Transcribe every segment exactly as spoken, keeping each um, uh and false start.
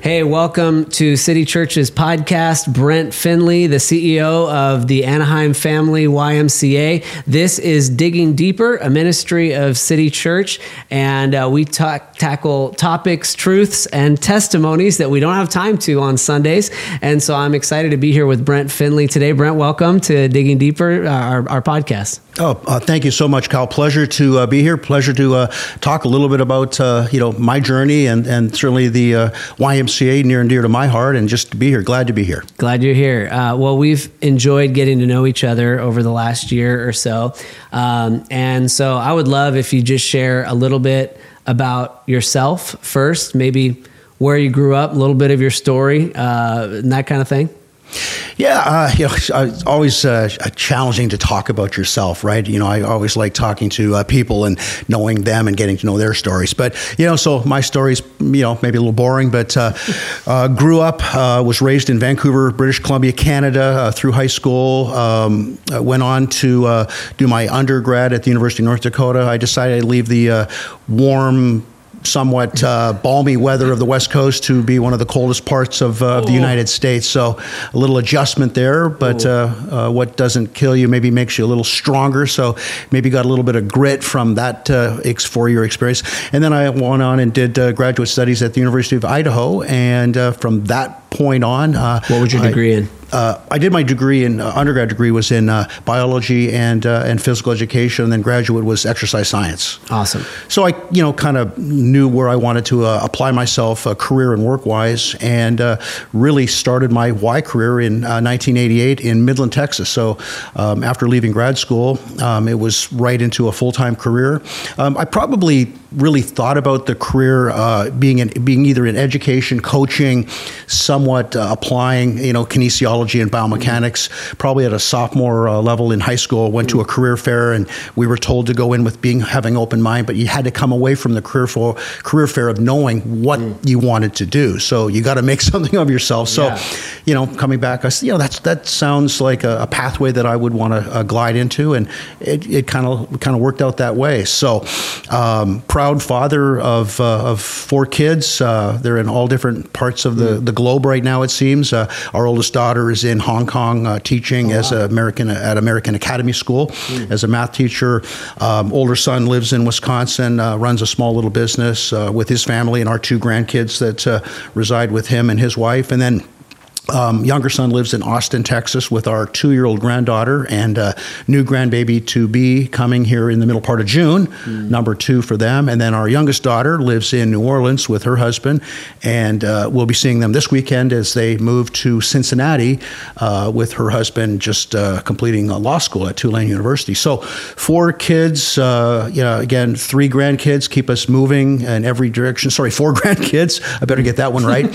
Hey, welcome to City Church's podcast. Brent Finley, the C E O of the Anaheim Family Y M C A. This is Digging Deeper, a ministry of City Church, and uh, we talk, tackle topics, truths, and testimonies that we don't have time to on Sundays. And so I'm excited to be here with Brent Finley today. Brent, welcome to Digging Deeper, uh, our, our podcast. Oh, uh, thank you so much, Kyle. Pleasure to uh, be here. Pleasure to uh, talk a little bit about uh, you know my journey and and certainly the uh, Y M C A, near and dear to my heart, and just to be here. Glad to be here. Glad you're here. Uh, well, we've enjoyed getting to know each other over the last year or so, um, and so I would love if you just share a little bit about yourself first, maybe where you grew up, a little bit of your story, uh, and that kind of thing. Yeah, uh, you know, it's always uh, challenging to talk about yourself, right? You know, I always like talking to uh, people and knowing them and getting to know their stories. But, you know, so my story's, you know, maybe a little boring, but uh, uh, grew up, uh, was raised in Vancouver, British Columbia, Canada, uh, through high school, um, went on to uh, do my undergrad at the University of North Dakota. I decided I'd leave the uh, warm, somewhat uh, balmy weather of the West Coast to be one of the coldest parts of, uh, of the United States. So a little adjustment there, but uh, uh, what doesn't kill you maybe makes you a little stronger. So maybe got a little bit of grit from that uh, four-year experience. And then I went on and did uh, graduate studies at the University of Idaho. And uh, from that point on... Uh, what was your degree I, in? Uh, I did my degree in uh, undergrad degree was in uh, biology and uh, and physical education, and then graduate was exercise science. Awesome. So I, you know, kind of knew where I wanted to uh, apply myself, uh, career and work wise, and uh, really started my Y career in uh, nineteen eighty-eight in Midland, Texas. So um, after leaving grad school, um, it was right into a full time career. Um, I probably really thought about the career uh, being in, being either in education, coaching, somewhat uh, applying, you know, kinesiology and biomechanics, probably at a sophomore uh, level in high school. Went to a career fair, and we were told to go in with being having open mind, but you had to come away from the career for, career fair of knowing what mm. you wanted to do. So you got to make something of yourself. So, yeah. you know, coming back, I said, you know, that's that sounds like a, a pathway that I would want to uh, glide into, and it it kind of kind of worked out that way. So, um, proud father of uh, of four kids. Uh, they're in all different parts of the, mm. the globe right now, it seems. Uh, our oldest daughter is in Hong Kong uh, teaching oh, as wow. a American at American Academy School mm. as a math teacher. Um, older son lives in Wisconsin, uh, runs a small little business uh, with his family and our two grandkids that uh, reside with him and his wife. And then Um, younger son lives in Austin, Texas, with our two-year-old granddaughter and uh, new grandbaby to be coming here in the middle part of June, mm. number two for them. And then our youngest daughter lives in New Orleans with her husband, and uh, we'll be seeing them this weekend as they move to Cincinnati uh, with her husband just uh, completing a law school at Tulane University. So four kids, uh, you know, again, three grandkids keep us moving in every direction. Sorry, four grandkids. I better get that one right.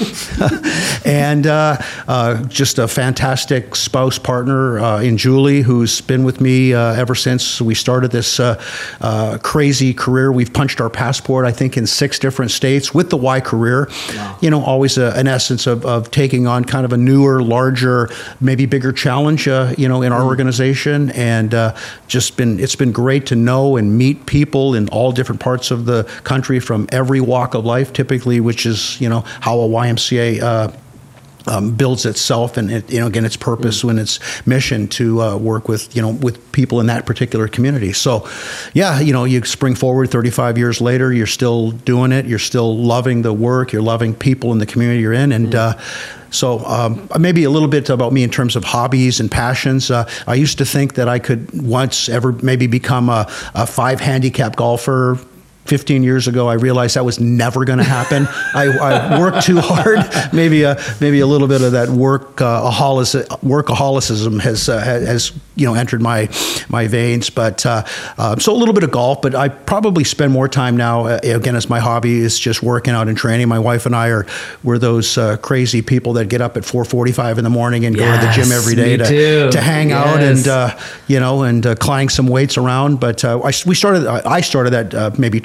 and uh, Uh, just a fantastic spouse partner uh, in Julie, who's been with me uh, ever since we started this uh, uh, crazy career. We've punched our passport, I think, in six different states with the Y career. Wow. You know, always a, an essence of, of taking on kind of a newer, larger, maybe bigger challenge, uh, you know, in our mm. organization. And uh, just been, it's been great to know and meet people in all different parts of the country from every walk of life, typically, which is, you know, how a Y M C A uh, Um, builds itself and it, you know, again, its purpose mm. and its mission to uh, work with, you know, with people in that particular community. So, yeah, you know, you spring forward thirty-five years later, you're still doing it. You're still loving the work. You're loving people in the community you're in. And, mm. uh, So um, maybe a little bit about me in terms of hobbies and passions. Uh, I used to think that I could once ever maybe become a, a five handicap golfer. fifteen years ago, I realized that was never going to happen. I, I worked too hard. Maybe a maybe a little bit of that work uh, workaholicism has uh, has you know entered my my veins. But uh, uh, so a little bit of golf. But I probably spend more time now. Uh, again, as my hobby is just working out and training. My wife and I are we're those uh, crazy people that get up at four forty-five in the morning and yes, go to the gym every day to, to hang yes. out and uh, you know and uh, climb some weights around. But uh, I, we started. I started that uh, maybe two.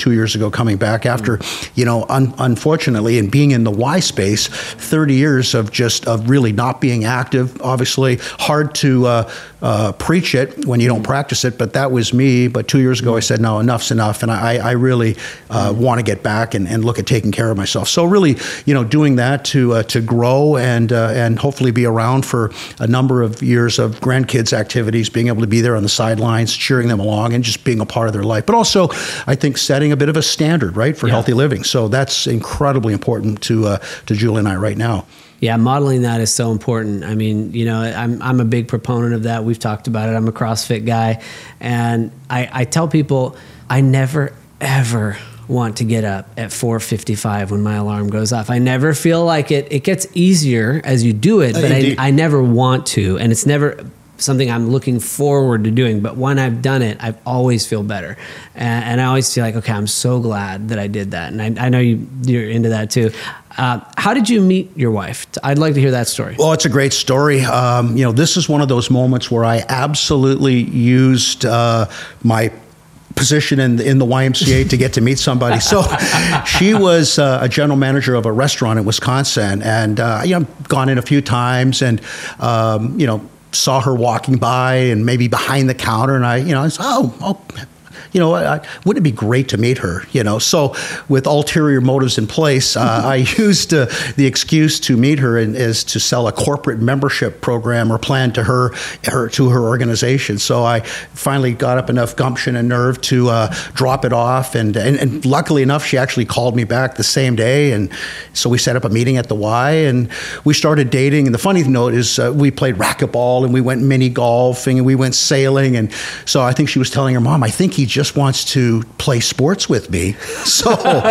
two years ago coming back after, you know, un- unfortunately, and being in the Y space, thirty years of just of really not being active. Obviously, hard to uh, uh, preach it when you don't practice it, but that was me. But two years ago, I said, no, enough's enough, and I, I really uh, want to get back and, and look at taking care of myself. So really, you know, doing that to uh, to grow and uh, and hopefully be around for a number of years of grandkids activities, being able to be there on the sidelines, cheering them along, and just being a part of their life. But also, I think setting a bit of a standard, right, for yeah. healthy living. So that's incredibly important to uh, to Julie and I right now. Yeah, modeling that is so important. I mean, you know, I'm I'm a big proponent of that. We've talked about it. I'm a CrossFit guy, and I, I tell people I never ever want to get up at four fifty-five when my alarm goes off. I never feel like it. It gets easier as you do it, but I, I never want to, and it's never something I'm looking forward to doing. But when I've done it, I always feel better, and, and I always feel like, okay, I'm so glad that I did that. And I, I know you, you're into that too. Uh, how did you meet your wife? I'd like to hear that story. Well, it's a great story. Um, you know, this is one of those moments where I absolutely used uh, my position in the, in the Y M C A to get to meet somebody. So she was uh, a general manager of a restaurant in Wisconsin, and uh, you know, I've gone in a few times, and um, you know, saw her walking by and maybe behind the counter, and I, you know, I said, oh, oh. You know, I, wouldn't it be great to meet her? You know, so with ulterior motives in place, uh, I used uh, the excuse to meet her and is to sell a corporate membership program or plan to her, her to her organization. So I finally got up enough gumption and nerve to uh, drop it off, and, and and luckily enough, she actually called me back the same day, and so we set up a meeting at the Y, and we started dating. And the funny note is, uh, we played racquetball, and we went mini golfing, and we went sailing, and so I think she was telling her mom, I think he just wants to play sports with me. So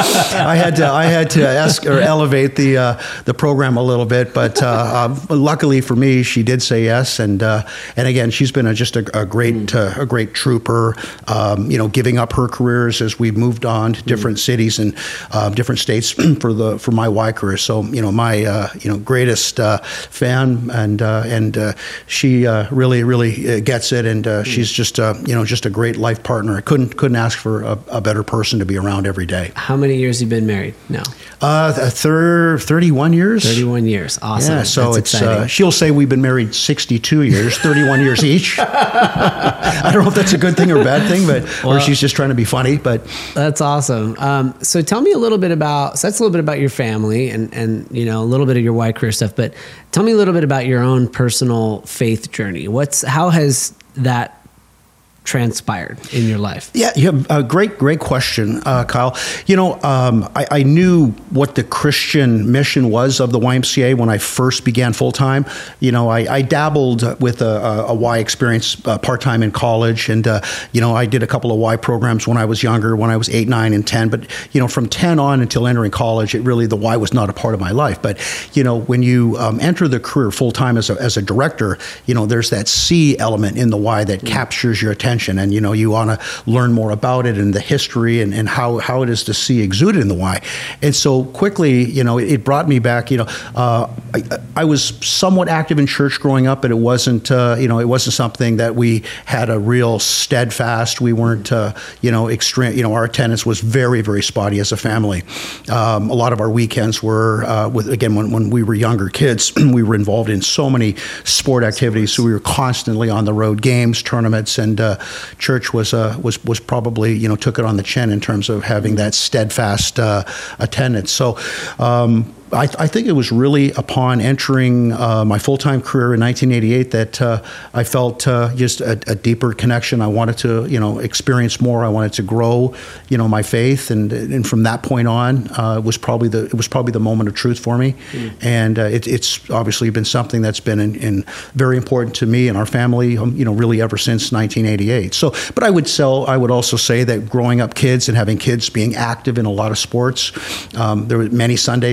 I had to I had to ask or elevate the uh, the program a little bit, but uh, uh, luckily for me, she did say yes. And uh, and again, she's been a, just a, a great uh, a great trooper. Um, you know, giving up her careers as we moved on to different mm. cities and uh, different states for the for my Y career. So you know, my uh, you know greatest uh, fan, and uh, and uh, she uh, really really gets it, and uh, mm. she's just uh, you know just a great life partner. I couldn't couldn't ask for a, a better person to be around every day. How many years have you been married now? Uh, thir- thirty-one years. thirty-one years. Awesome. Yeah, so That's it's uh, she'll say we've been married sixty-two years, thirty-one years each. I don't know if that's a good thing or a bad thing, but well, or she's just trying to be funny. But that's awesome. Um, so tell me a little bit about. So that's a little bit about your family and and you know a little bit of your Y career stuff. But tell me a little bit about your own personal faith journey. What's how has that transpired in your life? Yeah, you have a great, great question, uh, Kyle. You know, um, I, I knew what the Christian mission was of the Y M C A when I first began full time. You know, I, I dabbled with a, a, a Y experience uh, part time in college, and uh, you know, I did a couple of Y programs when I was younger, when I was eight, nine, and ten. But you know, from ten on until entering college, it really the Y was not a part of my life. But you know, when you um, enter the career full time as a as a director, you know, there's that C element in the Y that mm-hmm. captures your attention. And, you know, you want to learn more about it and the history and, and how, how it is to see exuded in the Y. And so quickly, you know, it, it brought me back, you know, uh, I, I was somewhat active in church growing up, but it wasn't, uh, you know, it wasn't something that we had a real steadfast. We weren't, uh, you know, extreme, you know, our attendance was very, very spotty as a family. Um, a lot of our weekends were, uh, with again, when, when we were younger kids, we were involved in so many sport activities. So we were constantly on the road, games, tournaments, and, uh, church was uh, was was probably you know took it on the chin in terms of having that steadfast uh, attendance. So. Um, I, I think it was really upon entering uh, my full-time career in nineteen eighty-eight that uh, I felt uh, just a, a deeper connection. I wanted to, you know, experience more. I wanted to grow, you know, my faith, and and from that point on, uh, was probably the it was probably the moment of truth for me. Mm. And uh, it, it's obviously been something that's been in, in very important to me and our family, um, you know, really ever since nineteen eighty-eight. So, but I would sell. I would also say that growing up kids and having kids being active in a lot of sports, um, there were many Sundays we were.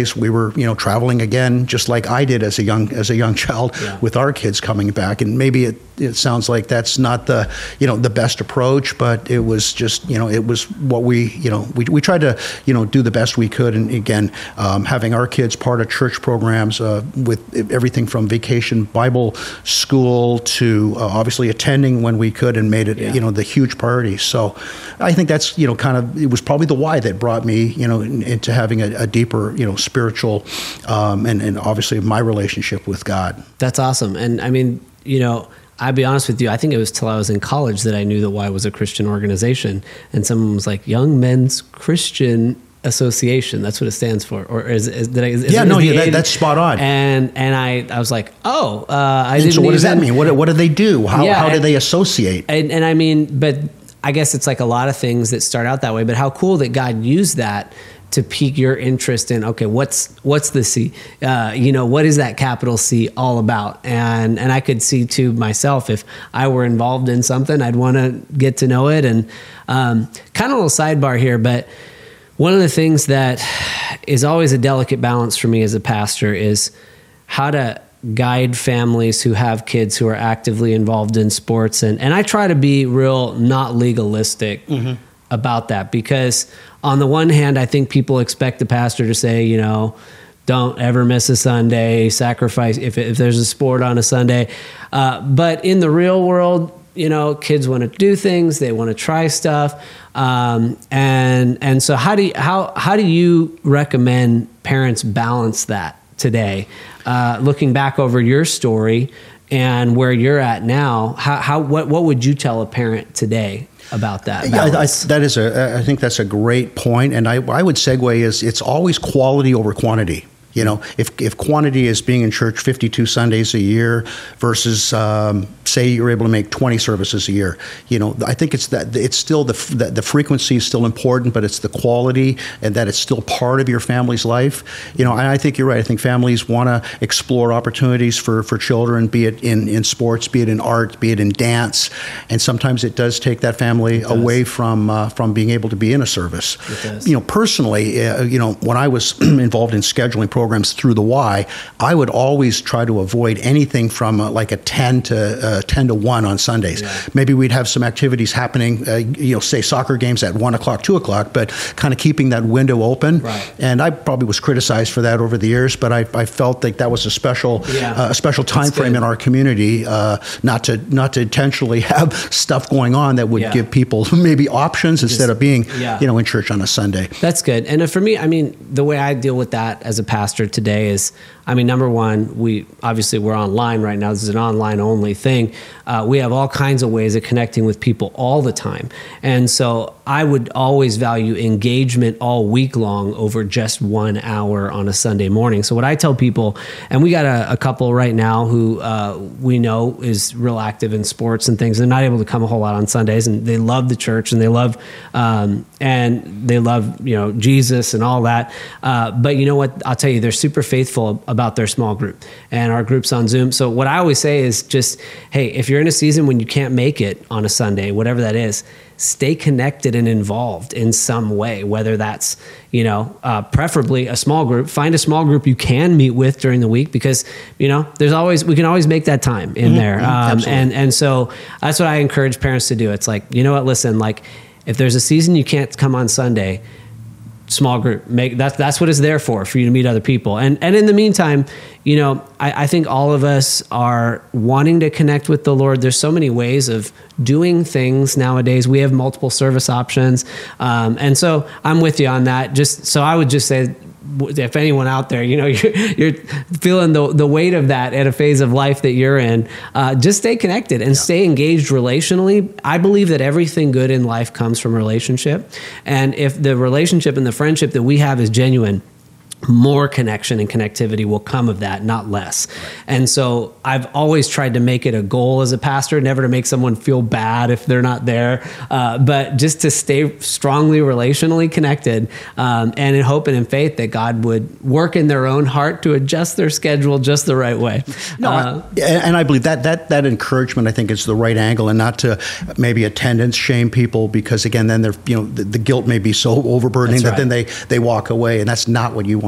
were, you know, traveling again, just like I did as a young as a young child Yeah. with our kids coming back. And maybe it, it sounds like that's not the, you know, the best approach, but it was just, you know, it was what we, you know, we, we tried to, you know, do the best we could. And again, um, having our kids part of church programs uh, with everything from vacation Bible school to uh, obviously attending when we could, and made it, Yeah. you know, the huge priority. So I think that's, you know, kind of, it was probably the why that brought me, you know, in, into having a, a deeper, you know, spiritual um, and, and obviously my relationship with God. That's awesome. And I mean, you know, I'll be honest with you, I think it was till I was in college that I knew that Y was a Christian organization. And someone was like, Young Men's Christian Association. That's what it stands for. Or is, is, did I, is Yeah, is no, the yeah, that, A- that's spot on. And and I, I was like, oh, uh, I And didn't so what does that even- mean? What, what do they do? How, Yeah, how do and- they associate? And, and I mean, but I guess it's like a lot of things that start out that way, but how cool that God used that to pique your interest in, okay, what's what's the C? Uh, you know, what is that capital C all about? And and I could see too myself, if I were involved in something, I'd want to get to know it. And um, kind of a little sidebar here, but one of the things that is always a delicate balance for me as a pastor is how to guide families who have kids who are actively involved in sports. And, and I try to be real, not legalistic mm-hmm. about that, because on the one hand, I think people expect the pastor to say, you know, don't ever miss a Sunday, sacrifice if, if there's a sport on a Sunday. Uh, but in the real world, you know, kids want to do things, they want to try stuff. Um, and, and so how do you, how, how do you recommend parents balance that today? Uh, looking back over your story and where you're at now, how, how, what, what would you tell a parent today about that? Yeah, I, I, balance? that is a. I think that's a great point, and I, I would segue is it's always quality over quantity. You know, if if quantity is being in church fifty-two Sundays a year versus um, say you're able to make twenty services a year, you know, I think it's that it's still the, the the frequency is still important, but it's the quality and that it's still part of your family's life. You know, and I think you're right. I think families want to explore opportunities for, for children, be it in, in sports, be it in art, be it in dance, and sometimes it does take that family away from uh, from being able to be in a service. You know, personally, uh, you know, when I was involved in scheduling programs, programs through the Y, I would always try to avoid anything from uh, like a ten to one on Sundays. Yeah. Maybe we'd have some activities happening, uh, you know, say soccer games at one o'clock, two o'clock, but kind of keeping that window open. Right. And I probably was criticized for that over the years, but I, I felt like that was a special, Yeah. uh, a special time That's frame good. in our community, uh, not to not to intentionally have stuff going on that would Yeah. give people maybe options instead of being, yeah. you know, in church on a Sunday. That's good. And for me, I mean, the way I deal with that as a pastor today is, I mean, number one, we obviously we're online right now. This is an online only thing. Uh, we have all kinds of ways of connecting with people all the time. And so I would always value engagement all week long over just one hour on a Sunday morning. So what I tell people, and we got a, a couple right now who uh, we know is real active in sports and things. They're not able to come a whole lot on Sundays, and they love the church and they love, um, and they love, you know, Jesus and all that. Uh, but you know what? I'll tell you, they're super faithful about their small group and our groups on Zoom. So what I always say is just, hey, if you're in a season when you can't make it on a Sunday, whatever that is, stay connected and involved in some way, whether that's, you know, uh, preferably a small group. Find a small group you can meet with during the week, because, you know, there's always, we can always make that time in Mm-hmm, there. Um, absolutely. and, and so that's what I encourage parents to do. It's like, you know what, listen, like if there's a season you can't come on Sunday, small group, make that's that's what it's there for, for you to meet other people. And and in the meantime, you know, I, I think all of us are wanting to connect with the Lord. There's so many ways of doing things nowadays. We have multiple service options. Um, and so I'm with you on that. Just so I would just say, if anyone out there, you know, you're, you're feeling the, the weight of that at a phase of life that you're in, uh, just stay connected and yeah. stay engaged relationally. I believe that everything good in life comes from relationship. And if the relationship and the friendship that we have is genuine, more connection and connectivity will come of that, not less. And so I've always tried to make it a goal as a pastor, never to make someone feel bad if they're not there, uh, but just to stay strongly relationally connected, um, and in hope and in faith that God would work in their own heart to adjust their schedule just the right way. No, uh, I, and I believe that that that encouragement, I think, is the right angle, and not to maybe attendance shame people, because again, then they're, you know, the, the guilt may be so overburdening that right. then they they walk away, and that's not what you want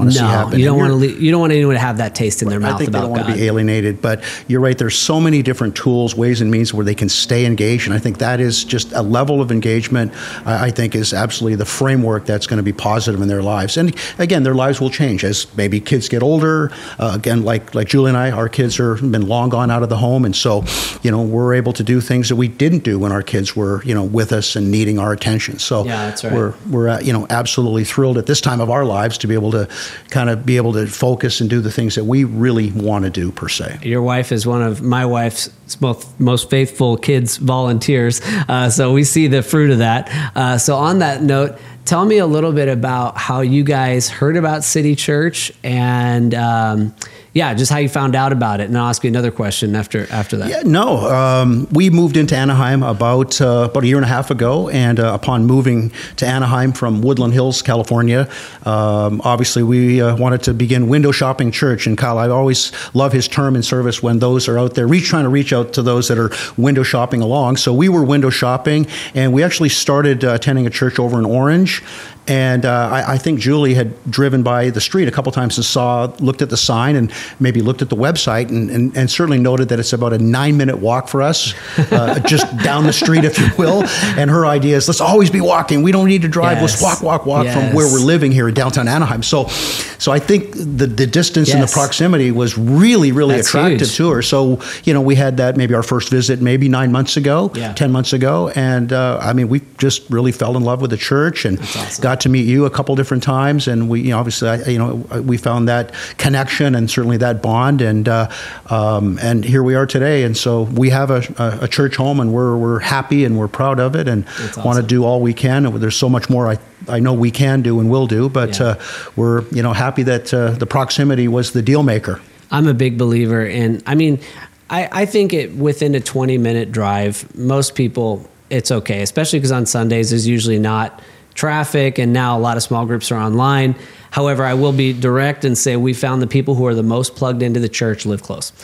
want to no, see happen. you don't And want to. You don't want anyone to have that taste in their I mouth think about they don't want God. to be alienated, but you're right. There's so many different tools, ways and means where they can stay engaged, and I think that is just a level of engagement. I, I think is absolutely the framework that's going to be positive in their lives. And again, their lives will change as maybe kids get older. Uh, again, like like Julie and I, our kids are been long gone out of the home, and so you know we're able to do things that we didn't do when our kids were you know with us and needing our attention. So yeah, that's right. we're we're uh, you know absolutely thrilled at this time of our lives to be able to kind of be able to focus and do the things that we really want to do per se. Your wife is one of my wife's most, most faithful kids volunteers. Uh, so we see the fruit of that. Uh, so on that note, tell me a little bit about how you guys heard about City Church and um, yeah, just how you found out about it. And I'll ask you another question after after that. Yeah, no, um, we moved into Anaheim about uh, about a year and a half ago, and uh, upon moving to Anaheim from Woodland Hills, California, um, obviously we uh, wanted to begin window shopping church. And Kyle, I always love his term in service when those are out there, reach trying to reach out to those that are window shopping along. So we were window shopping, and we actually started uh, attending a church over in Orange. And uh, I, I think Julie had driven by the street a couple times and saw, looked at the sign and maybe looked at the website and, and, and certainly noted that it's about a nine minute walk for us, uh, just down the street, if you will. And her idea is, let's always be walking. We don't need to drive. Yes. Let's walk, walk, walk Yes. from where we're living here in downtown Anaheim. So, so I think the, the distance Yes. and the proximity was really, really That's attractive huge. to her. So, you know, we had that maybe our first visit maybe nine months ago, Yeah. ten months ago. And uh, I mean, we just really fell in love with the church and awesome. got to meet you a couple different times, and we, you know, obviously, I, you know, we found that connection and certainly that bond, and uh, um, and here we are today. And so we have a, a, a church home, and we're we're happy and we're proud of it, and That's want to awesome. do all we can. And there's so much more I I know we can do and will do, but Yeah. uh, we're you know happy that uh, the proximity was the deal maker. I'm a big believer in, I mean, I, I think it within a twenty minute drive, most people, it's okay, especially because on Sundays there's usually not traffic, and now a lot of small groups are online. However, I will be direct and say we found the people who are the most plugged into the church live close.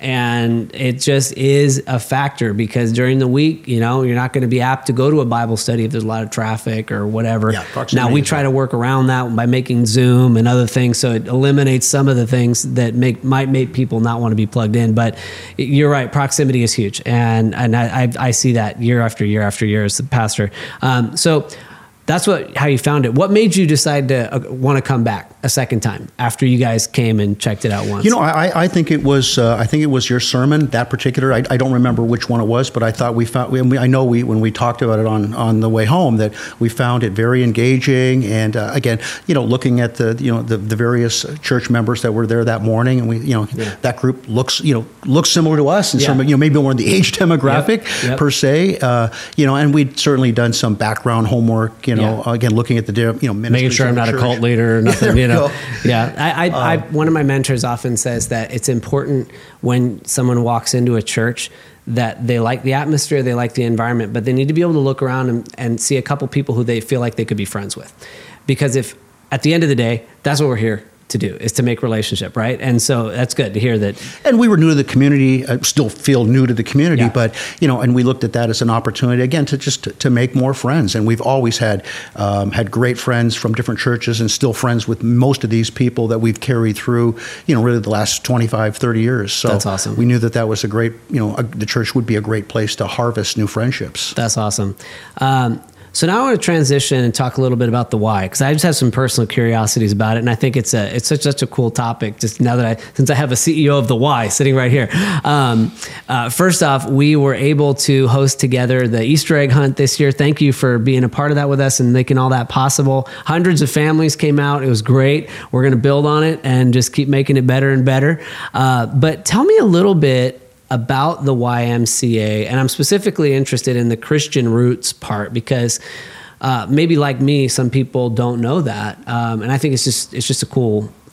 And it just is a factor because during the week, you know, you're not going to be apt to go to a Bible study if there's a lot of traffic or whatever. Yeah, proximity now, we is try to work around that by making Zoom and other things, so it eliminates some of the things that make might make people not want to be plugged in. But you're right, proximity is huge. And, and I, I, I see that year after year after year as the pastor. Um, so that's what how you found it. What made you decide to uh, want to come back a second time after you guys came and checked it out once? You know, I, I think it was uh, I think it was your sermon, that particular. I, I don't remember which one it was, but I thought we found. We, I know we when we talked about it on, on the way home that we found it very engaging. And uh, again, you know, looking at the you know the, the various church members that were there that morning, and we you know Yeah. that group looks you know looks similar to us in Yeah. some you know maybe more in the age demographic Yep. Yep. per se. Uh, you know, and we'd certainly done some background homework. You know, Yeah. again looking at the you know making ministries sure I'm of the not a church. cult leader or nothing, There you we know. go. Yeah, I, I, I, one of my mentors often says that it's important when someone walks into a church that they like the atmosphere, they like the environment, but they need to be able to look around and, and see a couple people who they feel like they could be friends with. Because if at the end of the day, that's what we're here to do, is to make relationship, right? And so that's good to hear that. And we were new to the community, I still feel new to the community, Yeah. but, you know, and we looked at that as an opportunity, again, to just to, to make more friends. And we've always had um, had great friends from different churches and still friends with most of these people that we've carried through, you know, really the last twenty-five, thirty years. So That's awesome. we knew that that was a great, you know, a, the church would be a great place to harvest new friendships. That's awesome. Um, So now I want to transition and talk a little bit about the why, because I just have some personal curiosities about it, and I think it's a it's such such a cool topic. Just now that I since I have a C E O of the why sitting right here. Um, uh, first off, we were able to host together the Easter egg hunt this year. Thank you for being a part of that with us and making all that possible. Hundreds of families came out. It was great. We're going to build on it and just keep making it better and better. Uh, but tell me a little bit about the Y M C A, and I'm specifically interested in the Christian roots part because uh, maybe like me, some people don't know that, um, and I think it's just it's just a cool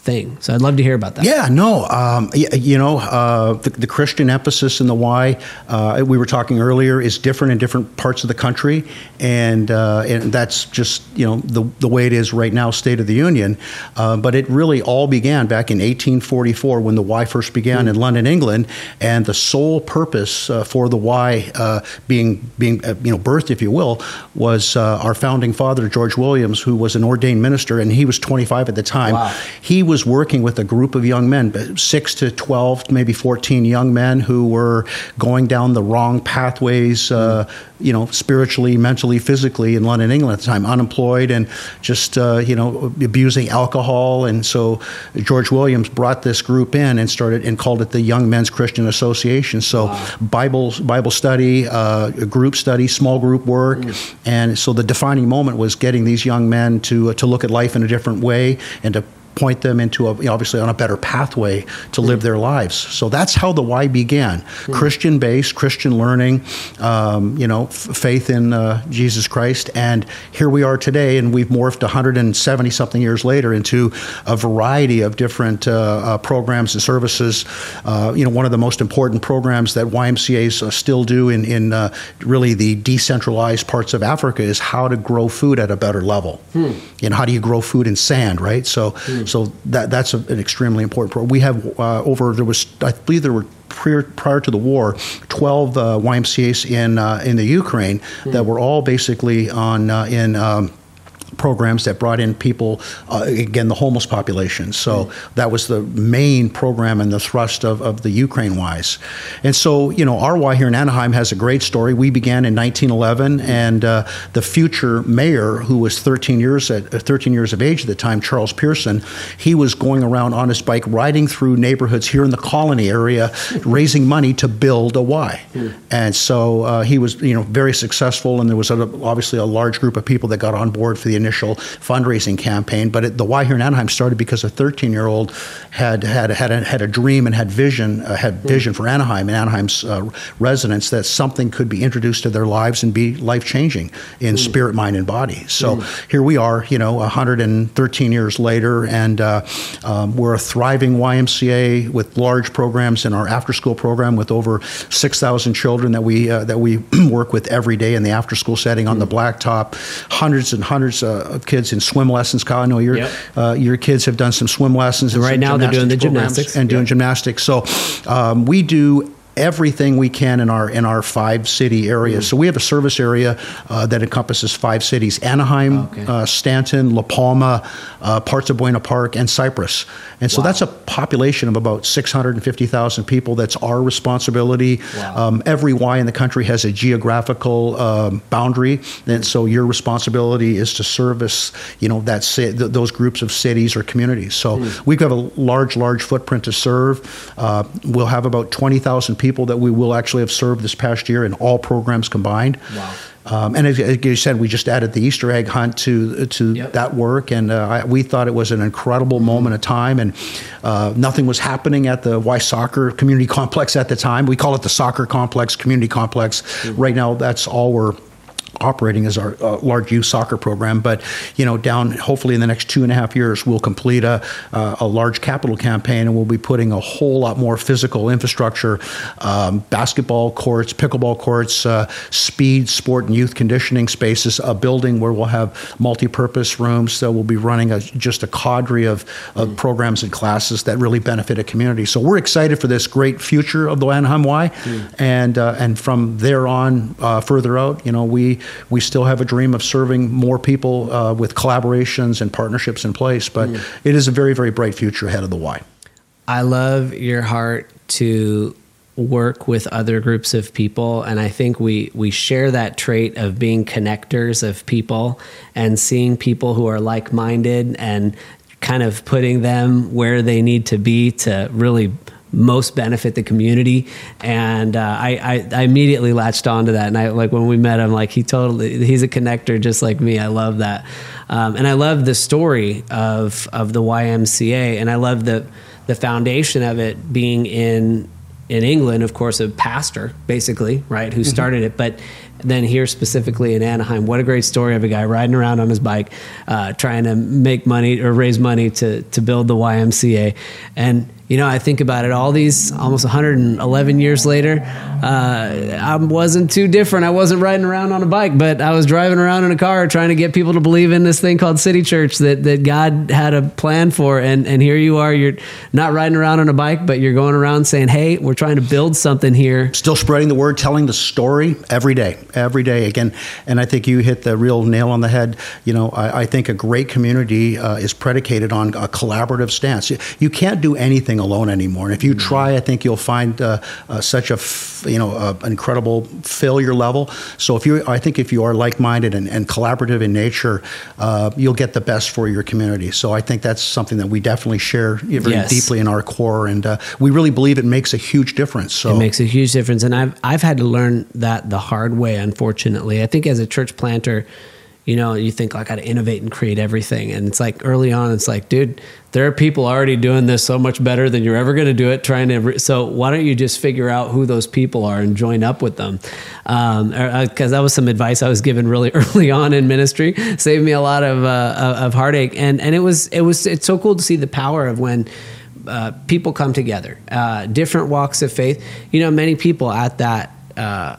thing. So I'd love to hear about that. Yeah, no, um, you, you know, uh, the, the Christian emphasis in the Y, uh, we were talking earlier, is different in different parts of the country, and uh, and that's just, you know, the the way it is right now, State of the Union. Uh, but it really all began back in eighteen forty-four when the Y first began mm. in London, England, and the sole purpose uh, for the Y uh, being being uh, you know birthed, if you will, was uh, our founding father George Williams, who was an ordained minister, and he was twenty-five at the time. Wow. He was working with a group of young men, six to twelve, maybe fourteen young men who were going down the wrong pathways, uh, you know, spiritually, mentally, physically in London, England at the time, unemployed and just, uh, you know, abusing alcohol. And so George Williams brought this group in and started and called it the Young Men's Christian Association. So wow. Bible, Bible study, uh, group study, small group work. Mm. And so the defining moment was getting these young men to, uh, to look at life in a different way and to point them into a, you know, obviously on a better pathway to live their lives. So that's how the Y began. Mm. Christian-based, Christian learning, um, you know, f- faith in uh, Jesus Christ. And here we are today, and we've morphed one hundred seventy something years later into a variety of different uh, uh, programs and services. Uh, you know, one of the most important programs that Y M C As uh, still do in, in uh, really the decentralized parts of Africa is how to grow food at a better level. Mm. And how do you grow food in sand, right? So, mm. So that that's a, an extremely important program. We have uh, over, there was, I believe there were prior, prior to the war, twelve uh, Y M C As in uh, in the Ukraine mm. that were all basically on uh, in um, programs that brought in people, uh, again, the homeless population. So mm. that was the main program and the thrust of, of the Ukraine Ys. And so, you know, our Y here in Anaheim has a great story. We began in nineteen eleven, and uh, the future mayor, who was thirteen years at uh, thirteen years of age at the time, Charles Pearson, he was going around on his bike, riding through neighborhoods here in the Colony area, raising money to build a Y. Mm. And so uh, he was, you know, very successful, and there was a, obviously a large group of people that got on board for the initial fundraising campaign. But it, the Y here in Anaheim started because a thirteen-year-old had had had a, had a dream and had vision uh, had vision for Anaheim and Anaheim's uh, residents that something could be introduced to their lives and be life-changing in mm. spirit, mind, and body. So mm. here we are, you know, one hundred thirteen years later, and uh, um, we're a thriving Y M C A with large programs in our after-school program with over six thousand children that we uh, that we work with every day in the after-school setting on mm. the blacktop. Hundreds and hundreds uh, of kids in swim lessons. Kyle, I know your yep. uh, your kids have done some swim lessons. And right now they're doing the gymnastics and doing yep. gymnastics. So um, we do everything we can in our in our five city areas. Mm. So we have a service area uh, that encompasses five cities: Anaheim, okay. uh, Stanton, La Palma, uh, parts of Buena Park, and Cypress. And so wow. that's a population of about six hundred fifty thousand people. That's our responsibility. Wow. Um, every Y in the country has a geographical um, boundary, and so your responsibility is to service, you know, that th- those groups of cities or communities. So mm. we've got a large, large footprint to serve. Uh, we'll have about twenty thousand people that we will actually have served this past year in all programs combined. Wow. Um, and as, as you said, we just added the Easter egg hunt to to yep. that work, and uh, I, we thought it was an incredible mm-hmm. moment of time, and uh, nothing was happening at the Y Soccer Community Complex at the time. We call it the Soccer Complex, Community Complex. Mm-hmm. Right now, that's all we're operating as our uh, large youth soccer program. But, you know, down hopefully in the next two and a half years, we'll complete a, uh, a large capital campaign, and we'll be putting a whole lot more physical infrastructure, um, basketball courts, pickleball courts, uh, speed, sport, and youth conditioning spaces, a building where we'll have multi-purpose rooms. So we'll be running a, just a cadre of, of mm. programs and classes that really benefit a community. So we're excited for this great future of the Anaheim Y. Mm. And, uh, and from there on, uh, further out, you know, we We still have a dream of serving more people uh, with collaborations and partnerships in place, but mm. it is a very, very bright future ahead of the Y. I love your heart to work with other groups of people, and I think we we share that trait of being connectors of people and seeing people who are like-minded and kind of putting them where they need to be to really most benefit the community. And uh, I, I, I immediately latched onto that. And I, like, when we met him, like, he totally, he's a connector just like me. I love that. Um, and I love the story of, of the Y M C A. And I love the, the foundation of it being in, in England, of course, a pastor, basically, right, who started mm-hmm. it. But then here specifically in Anaheim, what a great story of a guy riding around on his bike, uh, trying to make money or raise money to to build the Y M C A. And you know, I think about it, all these almost one hundred eleven years later, uh, I wasn't too different. I wasn't riding around on a bike, but I was driving around in a car trying to get people to believe in this thing called City Church that, that God had a plan for. And, and here you are, you're not riding around on a bike, but you're going around saying, hey, we're trying to build something here. Still spreading the word, telling the story every day, every day again. And I think you hit the real nail on the head. You know, I, I think a great community uh, is predicated on a collaborative stance. You, you can't do anything alone anymore. And if you try, I think you'll find uh, uh, such a, f- you know, uh, incredible failure level. So if you, I think if you are like-minded and, and collaborative in nature, uh, you'll get the best for your community. So I think that's something that we definitely share very Yes. deeply in our core. And uh, we really believe it makes a huge difference. So It makes a huge difference. And I've, I've had to learn that the hard way, unfortunately. I think as a church planter, you know, you think, like, I got to innovate and create everything. And it's like early on, it's like, dude, there are people already doing this so much better than you're ever going to do it. Trying to, re- so why don't you just figure out who those people are and join up with them? Um, because that was some advice I was given really early on in ministry. Saved me a lot of uh, of heartache. And and it was it was it's so cool to see the power of when uh, people come together, uh, different walks of faith. You know, many people at that uh,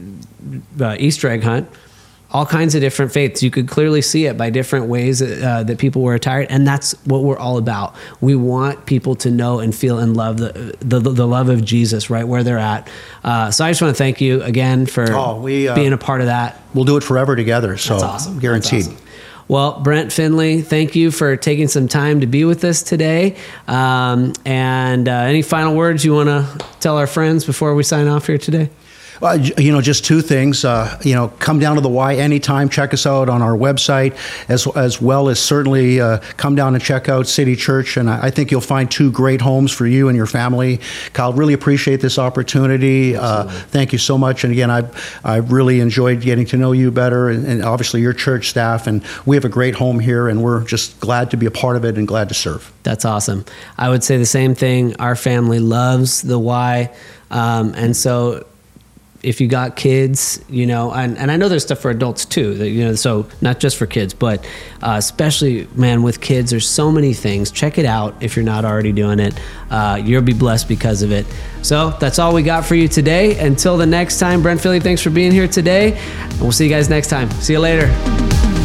uh, Easter egg hunt. All kinds of different faiths. You could clearly see it by different ways uh, that people were attired, and that's what we're all about. We want people to know and feel and love the the, the love of Jesus right where they're at. Uh, so I just want to thank you again for Oh, we, uh, being a part of that. we'll do it forever together. So That's awesome. guaranteed. That's awesome. Well, Brent Finley, thank you for taking some time to be with us today. Um, and uh, any final words you want to tell our friends before we sign off here today? Uh, you know, just two things. Uh, you know, come down to the Y anytime. Check us out on our website, as as well as certainly uh, come down and check out City Church. And I, I think you'll find two great homes for you and your family. Kyle, really appreciate this opportunity. Uh, thank you so much. And again, I I really enjoyed getting to know you better, and, and obviously your church staff. And we have a great home here, and we're just glad to be a part of it and glad to serve. That's awesome. I would say the same thing. Our family loves the Y, um, and so. If you got kids, you know, and, and I know there's stuff for adults too, that, you know, so not just for kids, but uh, especially, man, with kids, there's so many things. Check it out if you're not already doing it. Uh, you'll be blessed because of it. So that's all we got for you today. Until the next time, Brent Finley, thanks for being here today. And we'll see you guys next time. See you later.